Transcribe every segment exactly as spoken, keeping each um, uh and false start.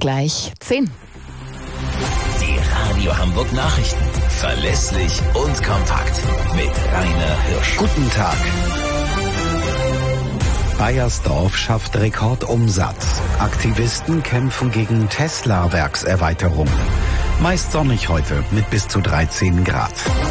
gleich zehn. Die Radio Hamburg Nachrichten. Verlässlich und kompakt. Mit Rainer Hirsch. Guten Tag. Baiersdorf schafft Rekordumsatz. Aktivisten kämpfen gegen Tesla-Werkserweiterung. Meist sonnig heute mit bis zu dreizehn Grad.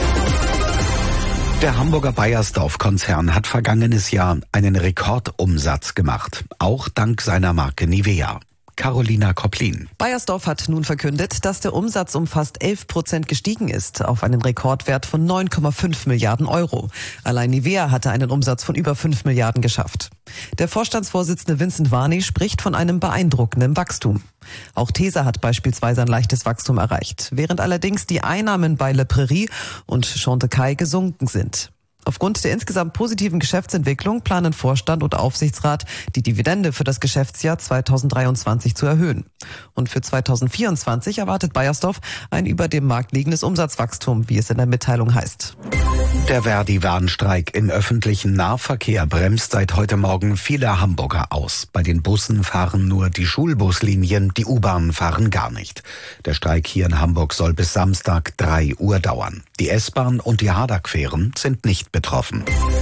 Der Hamburger Baiersdorf-Konzern hat vergangenes Jahr einen Rekordumsatz gemacht. Auch dank seiner Marke Nivea. Carolina Kopplin. Baiersdorf hat nun verkündet, dass der Umsatz um fast elf Prozent gestiegen ist, auf einen Rekordwert von neun Komma fünf Milliarden Euro. Allein Nivea hatte einen Umsatz von über fünf Milliarden geschafft. Der Vorstandsvorsitzende Vincent Warni spricht von einem beeindruckenden Wachstum. Auch Tesa hat beispielsweise ein leichtes Wachstum erreicht, während allerdings die Einnahmen bei Le Prairie und Chantecaille gesunken sind. Aufgrund der insgesamt positiven Geschäftsentwicklung planen Vorstand und Aufsichtsrat, die Dividende für das Geschäftsjahr zweitausenddreiundzwanzig zu erhöhen. Und für zweitausendvierundzwanzig erwartet Baiersdorf ein über dem Markt liegendes Umsatzwachstum, wie es in der Mitteilung heißt. Der Verdi-Warnstreik im öffentlichen Nahverkehr bremst seit heute Morgen viele Hamburger aus. Bei den Bussen fahren nur die Schulbuslinien, die U-Bahnen fahren gar nicht. Der Streik hier in Hamburg soll bis Samstag drei Uhr dauern. Die S-Bahn und die Haderqueren sind nicht betroffen.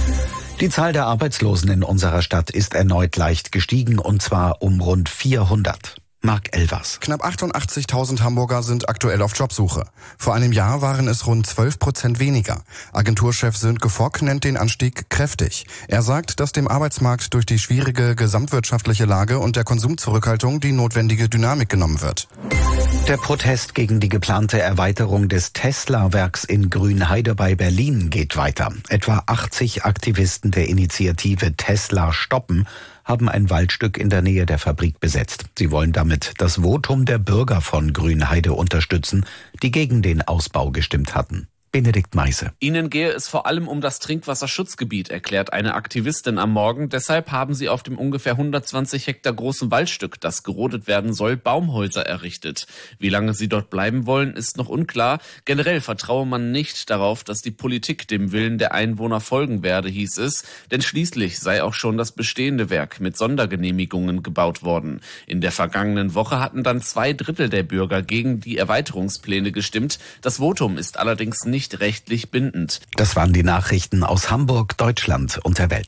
Die Zahl der Arbeitslosen in unserer Stadt ist erneut leicht gestiegen, und zwar um rund vierhundert. Marc Elvers. Knapp achtundachtzigtausend Hamburger sind aktuell auf Jobsuche. Vor einem Jahr waren es rund zwölf Prozent weniger. Agenturchef Sönke Fock nennt den Anstieg kräftig. Er sagt, dass dem Arbeitsmarkt durch die schwierige gesamtwirtschaftliche Lage und der Konsumzurückhaltung die notwendige Dynamik genommen wird. Der Protest gegen die geplante Erweiterung des Tesla-Werks in Grünheide bei Berlin geht weiter. Etwa achtzig Aktivisten der Initiative Tesla stoppen haben ein Waldstück in der Nähe der Fabrik besetzt. Sie wollen damit das Votum der Bürger von Grünheide unterstützen, die gegen den Ausbau gestimmt hatten. Benedikt Meise. Ihnen gehe es vor allem um das Trinkwasserschutzgebiet, erklärt eine Aktivistin am Morgen. Deshalb haben sie auf dem ungefähr hundertzwanzig Hektar großen Waldstück, das gerodet werden soll, Baumhäuser errichtet. Wie lange sie dort bleiben wollen, ist noch unklar. Generell vertraue man nicht darauf, dass die Politik dem Willen der Einwohner folgen werde, hieß es. Denn schließlich sei auch schon das bestehende Werk mit Sondergenehmigungen gebaut worden. In der vergangenen Woche hatten dann zwei Drittel der Bürger gegen die Erweiterungspläne gestimmt. Das Votum ist allerdings nicht rechtlich bindend. Das waren die Nachrichten aus Hamburg, Deutschland und der Welt.